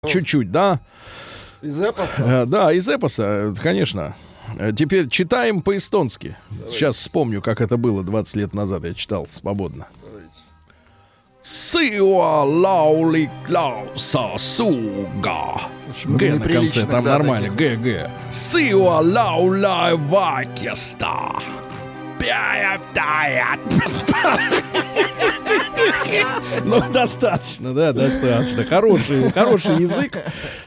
Чуть-чуть, да? Из эпоса? Да, из эпоса, конечно. Теперь читаем по-эстонски. Давайте. Сейчас вспомню, как это было 20 лет назад. Я читал свободно. Сыуа лаули клауса суга. Г на конце, там нормально. Г. Сыуа лаула вакеста. Ну, достаточно, да, достаточно. Хороший язык.